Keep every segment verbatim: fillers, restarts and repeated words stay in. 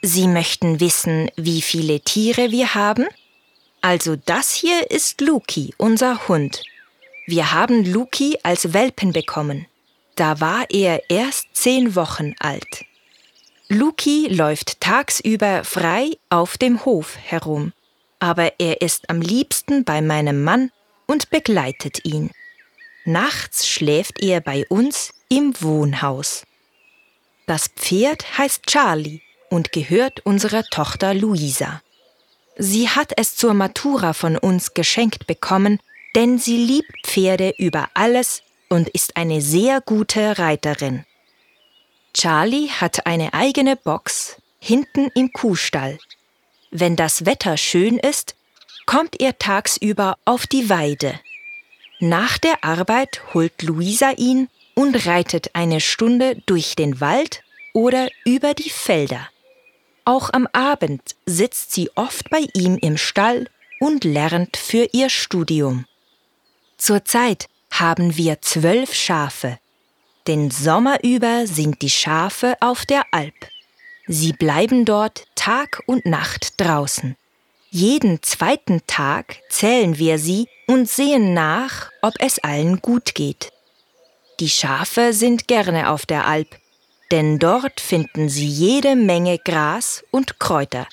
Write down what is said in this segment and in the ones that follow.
Sie möchten wissen, wie viele Tiere wir haben? Also das hier ist Luki, unser Hund. Wir haben Luki als Welpen bekommen. Da war er erst zehn Wochen alt. Luki läuft tagsüber frei auf dem Hof herum, aber er ist am liebsten bei meinem Mann und begleitet ihn. Nachts schläft er bei uns im Wohnhaus. Das Pferd heißt Charlie und gehört unserer Tochter Luisa. Sie hat es zur Matura von uns geschenkt bekommen, denn sie liebt Pferde über alles und ist eine sehr gute Reiterin. Charlie hat eine eigene Box hinten im Kuhstall. Wenn das Wetter schön ist, kommt er tagsüber auf die Weide. Nach der Arbeit holt Luisa ihn und reitet eine Stunde durch den Wald oder über die Felder. Auch am Abend sitzt sie oft bei ihm im Stall und lernt für ihr Studium. Zurzeit haben wir zwölf Schafe. Den Sommer über sind die Schafe auf der Alp. Sie bleiben dort Tag und Nacht draußen. Jeden zweiten Tag zählen wir sie und sehen nach, ob es allen gut geht. Die Schafe sind gerne auf der Alp, denn dort finden sie jede Menge Gras und Kräuter.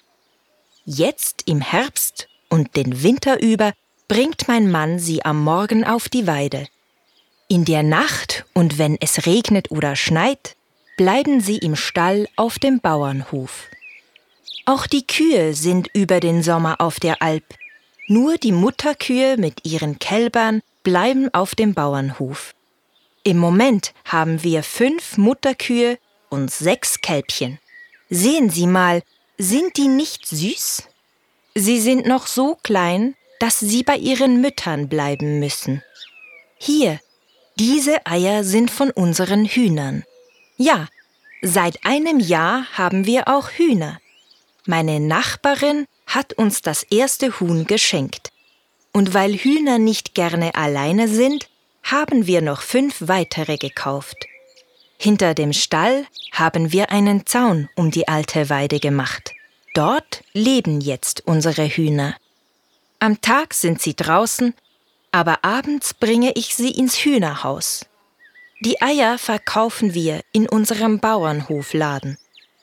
Jetzt im Herbst und den Winter über bringt mein Mann sie am Morgen auf die Weide. In der Nacht und wenn es regnet oder schneit, bleiben sie im Stall auf dem Bauernhof. Auch die Kühe sind über den Sommer auf der Alp. Nur die Mutterkühe mit ihren Kälbern bleiben auf dem Bauernhof. Im Moment haben wir fünf Mutterkühe und sechs Kälbchen. Sehen Sie mal, sind die nicht süß? Sie sind noch so klein, dass sie bei ihren Müttern bleiben müssen. Hier, diese Eier sind von unseren Hühnern. Ja, seit einem Jahr haben wir auch Hühner. Meine Nachbarin hat uns das erste Huhn geschenkt. Und weil Hühner nicht gerne alleine sind, haben wir noch fünf weitere gekauft. Hinter dem Stall haben wir einen Zaun um die alte Weide gemacht. Dort leben jetzt unsere Hühner. Am Tag sind sie draußen, aber abends bringe ich sie ins Hühnerhaus. Die Eier verkaufen wir in unserem Bauernhofladen.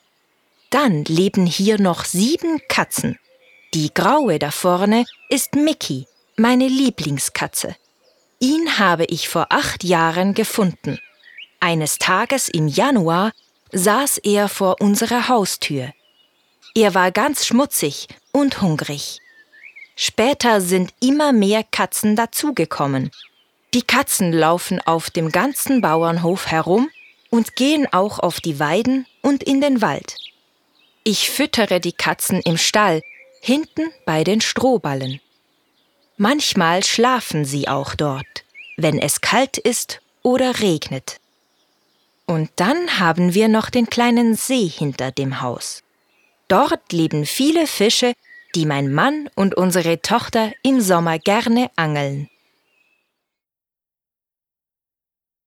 Dann leben hier noch sieben Katzen. Die graue da vorne ist Mickey, meine Lieblingskatze. Ihn habe ich vor acht Jahren gefunden. Eines Tages im Januar saß er vor unserer Haustür. Er war ganz schmutzig und hungrig. Später sind immer mehr Katzen dazugekommen. Die Katzen laufen auf dem ganzen Bauernhof herum und gehen auch auf die Weiden und in den Wald. Ich füttere die Katzen im Stall, hinten bei den Strohballen. Manchmal schlafen sie auch dort, wenn es kalt ist oder regnet. Und dann haben wir noch den kleinen See hinter dem Haus. Dort leben viele Fische, die mein Mann und unsere Tochter im Sommer gerne angeln.